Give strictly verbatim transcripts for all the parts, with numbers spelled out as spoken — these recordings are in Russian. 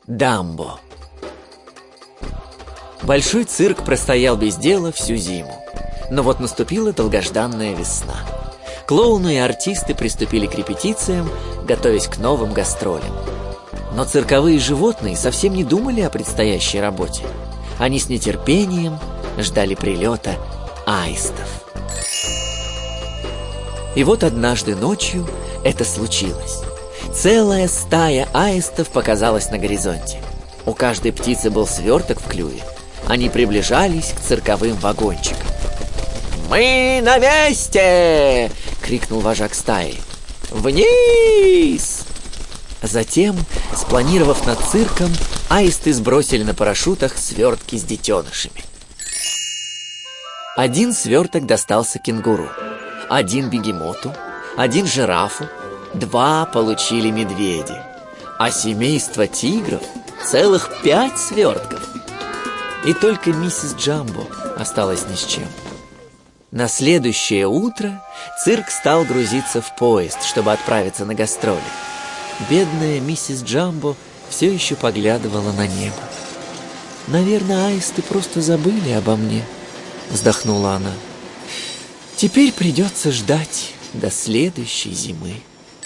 Дамбо. Большой цирк простоял без дела всю зиму. Но вот наступила долгожданная весна. Клоуны и артисты приступили к репетициям, готовясь к новым гастролям. Но цирковые животные совсем не думали о предстоящей работе. Они с нетерпением ждали прилета аистов. И вот однажды ночью это случилось. Целая стая аистов показалась на горизонте. У каждой птицы был сверток в клюве. Они приближались к цирковым вагончикам. «Мы на месте!» — крикнул вожак стаи. «Вниз!» Затем, спланировав над цирком, аисты сбросили на парашютах свертки с детенышами. Один сверток достался кенгуру, один бегемоту, один жирафу, два получили медведи, а семейство тигров целых пять свертков. И только миссис Джамбо осталась ни с чем. На следующее утро цирк стал грузиться в поезд, чтобы отправиться на гастроли. Бедная миссис Джамбо все еще поглядывала на небо. «Наверное, аисты просто забыли обо мне», — вздохнула она. «Теперь придется ждать до следующей зимы».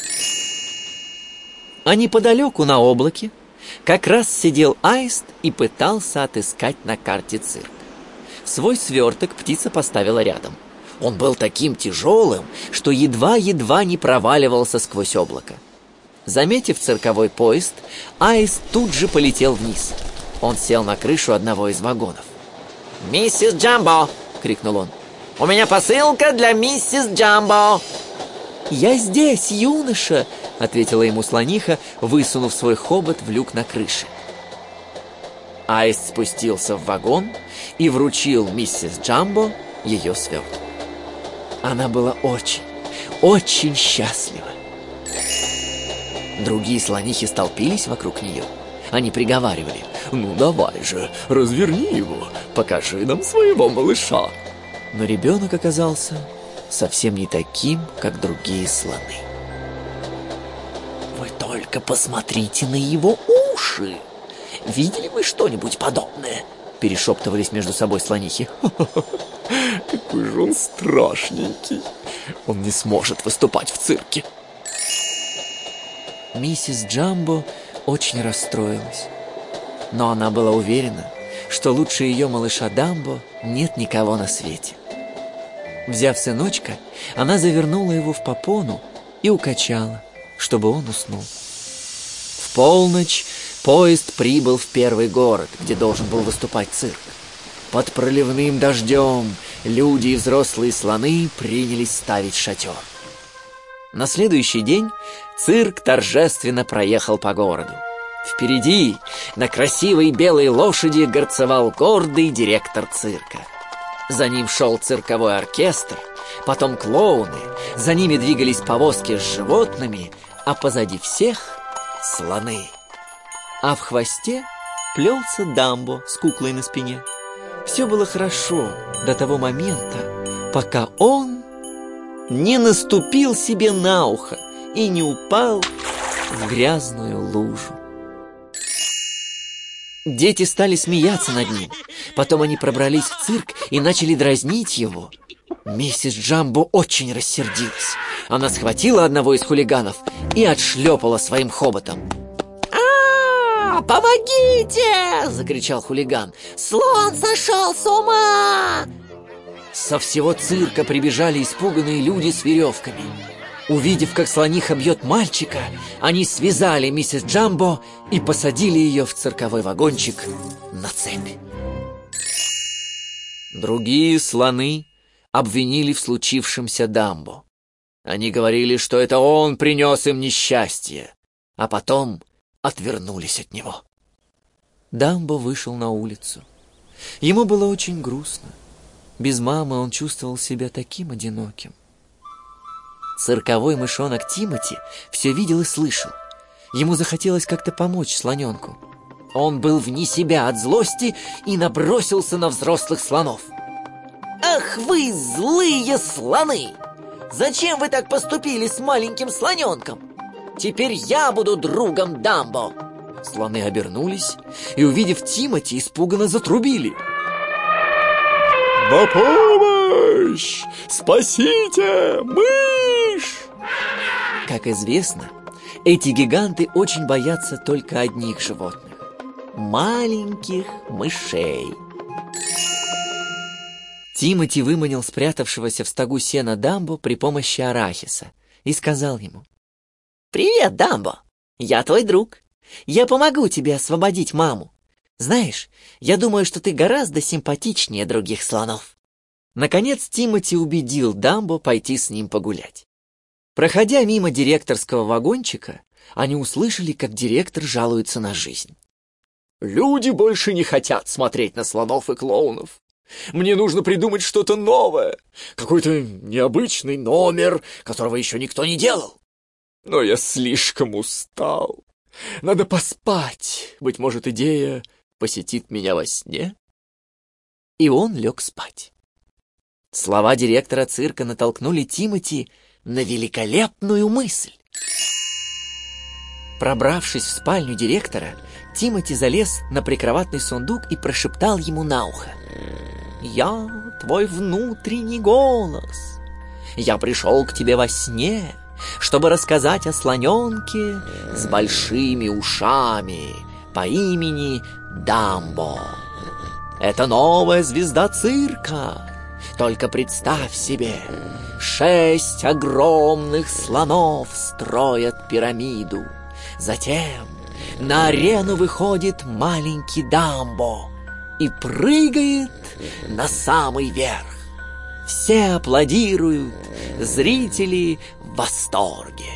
А неподалеку на облаке как раз сидел аист и пытался отыскать на карте цирк. Свой сверток птица поставила рядом. Он был таким тяжелым, что едва-едва не проваливался сквозь облако. Заметив цирковой поезд, аист тут же полетел вниз. Он сел на крышу одного из вагонов. «Миссис Джамбо!» — крикнул он. «У меня посылка для миссис Джамбо!» «Я здесь, юноша!» — ответила ему слониха, высунув свой хобот в люк на крыше. Аист спустился в вагон и вручил миссис Джамбо ее сверток. Она была очень, очень счастлива. Другие слонихи столпились вокруг нее. Они приговаривали: «Ну давай же, разверни его, покажи нам своего малыша». Но ребенок оказался совсем не таким, как другие слоны. «Вы только посмотрите на его уши! Видели вы что-нибудь подобное?» Перешептывались между собой слонихи. «Какой же он страшненький! Он не сможет выступать в цирке!» Миссис Джамбо очень расстроилась. Но она была уверена, что лучше ее малыша Дамбо нет никого на свете. Взяв сыночка, она завернула его в попону и укачала, чтобы он уснул. В полночь поезд прибыл в первый город, где должен был выступать цирк. Под проливным дождем люди и взрослые слоны принялись ставить шатер. На следующий день цирк торжественно проехал по городу. Впереди на красивой белой лошади горцевал гордый директор цирка. За ним шел цирковой оркестр, потом клоуны, за ними двигались повозки с животными, а позади всех слоны. А в хвосте плелся Дамбо с куклой на спине. Все было хорошо до того момента, пока он не наступил себе на ухо и не упал в грязную лужу. Дети стали смеяться над ним. Потом они пробрались в цирк и начали дразнить его. Миссис Джамбо очень рассердилась. Она схватила одного из хулиганов и отшлепала своим хоботом. «А, помогите!» — закричал хулиган. «Слон сошел с ума!» Со всего цирка прибежали испуганные люди с веревками. Увидев, как слониха бьет мальчика, они связали миссис Джамбо и посадили ее в цирковой вагончик на цепь. Другие слоны обвинили в случившемся Дамбо. Они говорили, что это он принес им несчастье, а потом отвернулись от него. Дамбо вышел на улицу. Ему было очень грустно. Без мамы он чувствовал себя таким одиноким. Цирковой мышонок Тимоти все видел и слышал. Ему захотелось как-то помочь слоненку. Он был вне себя от злости и набросился на взрослых слонов. «Ах вы, злые слоны! Зачем вы так поступили с маленьким слоненком? Теперь я буду другом Дамбо. Слоны обернулись и, увидев Тимоти, испуганно затрубили. «На помощь! Спасите! Мышь!» Как известно, эти гиганты очень боятся только одних животных – маленьких мышей. Тимоти выманил спрятавшегося в стогу сена Дамбо при помощи арахиса и сказал ему: «Привет, Дамбо! Я твой друг. Я помогу тебе освободить маму. Знаешь, я думаю, что ты гораздо симпатичнее других слонов». Наконец Тимоти убедил Дамбо пойти с ним погулять. Проходя мимо директорского вагончика, они услышали, как директор жалуется на жизнь. «Люди больше не хотят смотреть на слонов и клоунов. Мне нужно придумать что-то новое, какой-то необычный номер, которого еще никто не делал. Но я слишком устал. Надо поспать. Быть может, идея посетит меня во сне». И он лег спать. Слова директора цирка натолкнули Тимоти на великолепную мысль. Пробравшись в спальню директора, Тимоти залез на прикроватный сундук и прошептал ему на ухо: «Я твой внутренний голос. Я пришел к тебе во сне, чтобы рассказать о слоненке с большими ушами по имени Дамбо. Это новая звезда цирка. Только представь себе, шесть огромных слонов строят пирамиду. Затем на арену выходит маленький Дамбо и прыгает на самый верх. Все аплодируют, зрители в восторге».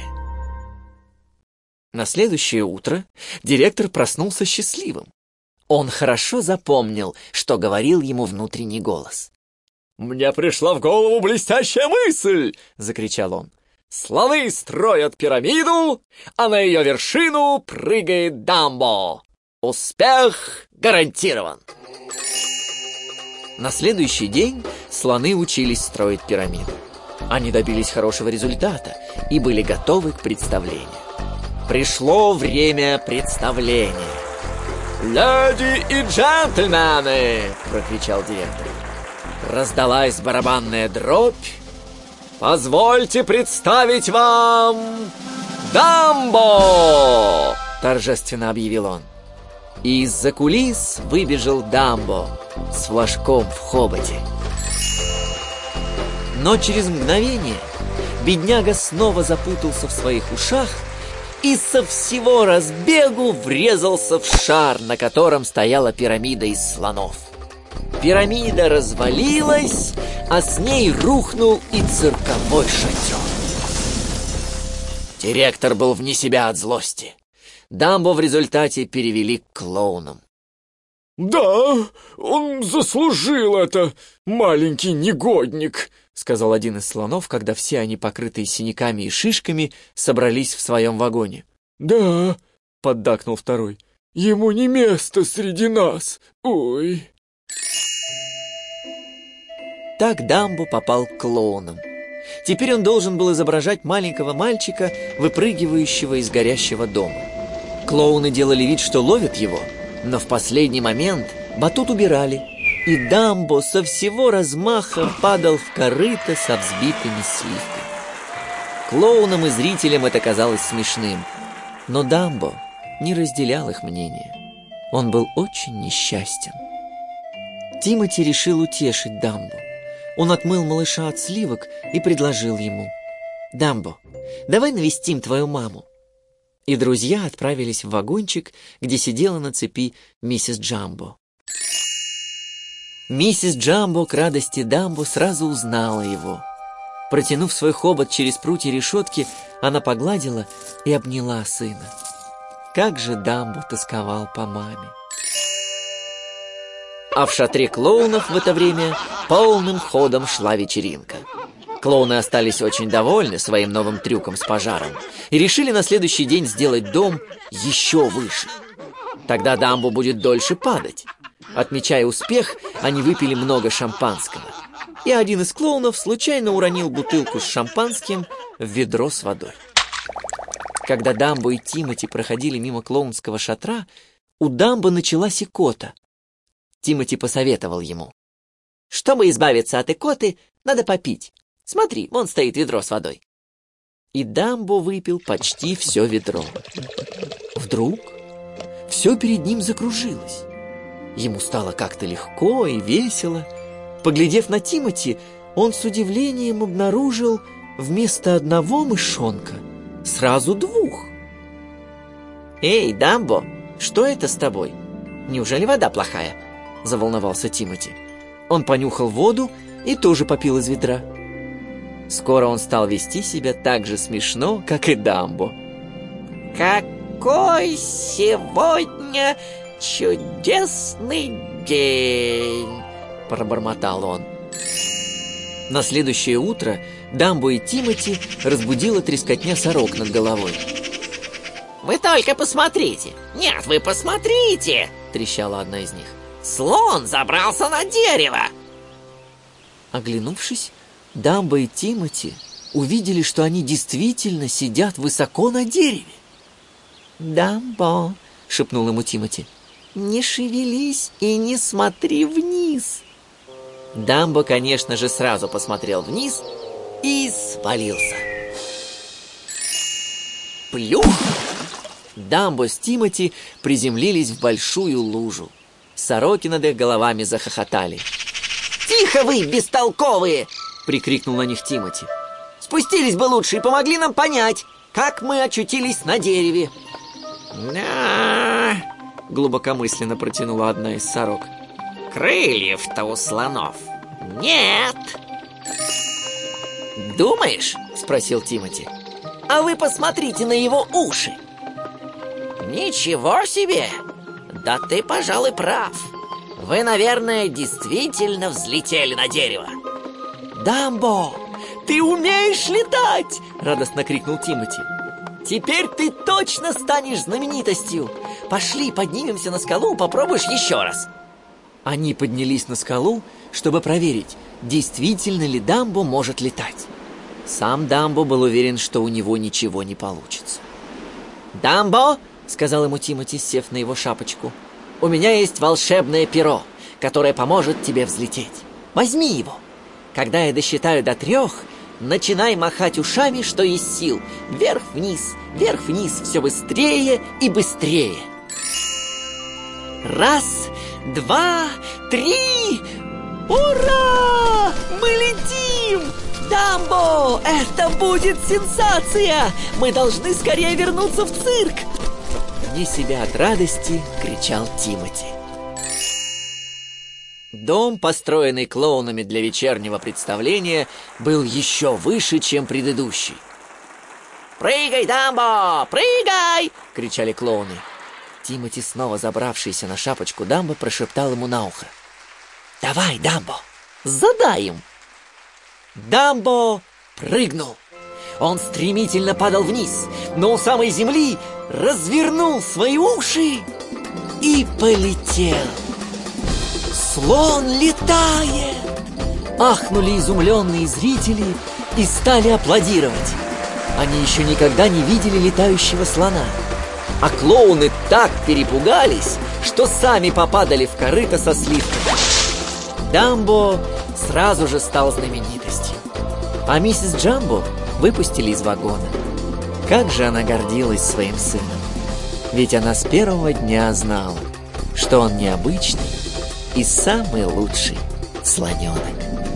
На следующее утро директор проснулся счастливым. Он хорошо запомнил, что говорил ему внутренний голос. «Мне пришла в голову блестящая мысль!» — закричал он. «Слоны строят пирамиду, а на ее вершину прыгает Дамбо. Успех гарантирован!» На следующий день слоны учились строить пирамиду. Они добились хорошего результата и были готовы к представлению. Пришло время представления. «Леди и джентльмены!» — прокричал директор. Раздалась барабанная дробь. «Позвольте представить вам Дамбо!» — торжественно объявил он. И из-за кулис выбежал Дамбо с флажком в хоботе. Но через мгновение бедняга снова запутался в своих ушах и со всего разбегу врезался в шар, на котором стояла пирамида из слонов. Пирамида развалилась, а с ней рухнул и цирковой шатер. Директор был вне себя от злости. Дамбо в результате перевели к клоунам. «Да, он заслужил это, маленький негодник», — сказал один из слонов, когда все они, покрытые синяками и шишками, собрались в своем вагоне. «Да», — поддакнул второй, — «ему не место среди нас, ой». Так Дамбо попал к клоунам. Теперь он должен был изображать маленького мальчика, выпрыгивающего из горящего дома. Клоуны делали вид, что ловят его, но в последний момент батут убирали, и Дамбо со всего размаха падал в корыто со взбитыми сливками. Клоунам и зрителям это казалось смешным, но Дамбо не разделял их мнение. Он был очень несчастен. Тимоти решил утешить Дамбо. Он отмыл малыша от сливок и предложил ему: «Дамбо, давай навестим твою маму». И друзья отправились в вагончик, где сидела на цепи миссис Джамбо. Миссис Джамбо к радости Дамбо сразу узнала его. Протянув свой хобот через прутья решетки, она погладила и обняла сына. Как же Дамбо тосковал по маме. А в шатре клоунов в это время полным ходом шла вечеринка. Клоуны остались очень довольны своим новым трюком с пожаром и решили на следующий день сделать дом еще выше. Тогда Дамбо будет дольше падать. Отмечая успех, они выпили много шампанского. И один из клоунов случайно уронил бутылку с шампанским в ведро с водой. Когда Дамбо и Тимоти проходили мимо клоунского шатра, у Дамбо началась икота. Тимоти посоветовал ему: «Чтобы избавиться от икоты, надо попить. Смотри, вон стоит ведро с водой». И Дамбо выпил почти все ведро. Вдруг все перед ним закружилось. Ему стало как-то легко и весело. Поглядев на Тимоти, он с удивлением обнаружил вместо одного мышонка сразу двух. «Эй, Дамбо, что это с тобой? Неужели вода плохая?» — заволновался Тимоти. Он понюхал воду и тоже попил из ведра. Скоро он стал вести себя так же смешно, как и Дамбо. «Какой сегодня чудесный день!» — пробормотал он. На следующее утро Дамбо и Тимоти разбудила трескотня сорок над головой. «Вы только посмотрите! Нет, вы посмотрите!» — трещала одна из них. «Слон забрался на дерево!» Оглянувшись, Дамбо и Тимоти увидели, что они действительно сидят высоко на дереве. «Дамбо!» — шепнул ему Тимоти. «Не шевелись и не смотри вниз!» Дамбо, конечно же, сразу посмотрел вниз и свалился. Плюх! Дамбо с Тимоти приземлились в большую лужу. Сороки над их головами захохотали. «Тихо вы, бестолковые!» — прикрикнул на них Тимоти. «Спустились бы лучше и помогли нам понять, как мы очутились на дереве». «Да...» — глубокомысленно протянула одна из сорок. «Крыльев-то у слонов нет!» «Думаешь?» — спросил Тимоти. «А вы посмотрите на его уши!» «Ничего себе! Да ты, пожалуй, прав. Вы, наверное, действительно взлетели на дерево». «Дамбо, ты умеешь летать!» — радостно крикнул Тимоти. «Теперь ты точно станешь знаменитостью! Пошли, поднимемся на скалу, попробуешь еще раз!» Они поднялись на скалу, чтобы проверить, действительно ли Дамбо может летать. Сам Дамбо был уверен, что у него ничего не получится. «Дамбо!» — сказал ему Тимоти, сев на его шапочку. «У меня есть волшебное перо, которое поможет тебе взлететь. Возьми его. Когда я досчитаю до трех, начинай махать ушами, что есть сил. Вверх-вниз, вверх-вниз, все быстрее и быстрее. Раз, два, три! Ура! Мы летим! Дамбо, это будет сенсация! Мы должны скорее вернуться в цирк!» Вне себя от радости кричал Тимоти. Дом, построенный клоунами для вечернего представления, был еще выше, чем предыдущий. «Прыгай, Дамбо, прыгай!» — кричали клоуны. Тимоти, снова забравшийся на шапочку Дамбо, прошептал ему на ухо: «Давай, Дамбо, задай им!» Дамбо прыгнул. Он стремительно падал вниз, но у самой земли развернул свои уши и полетел. «Слон летает!» Ахнули изумленные зрители и стали аплодировать. Они еще никогда не видели летающего слона. А клоуны так перепугались, что сами попадали в корыто со сливками. Дамбо сразу же стал знаменитостью, а миссис Джамбо выпустили из вагона. Как же она гордилась своим сыном, ведь она с первого дня знала, что он необычный и самый лучший слоненок.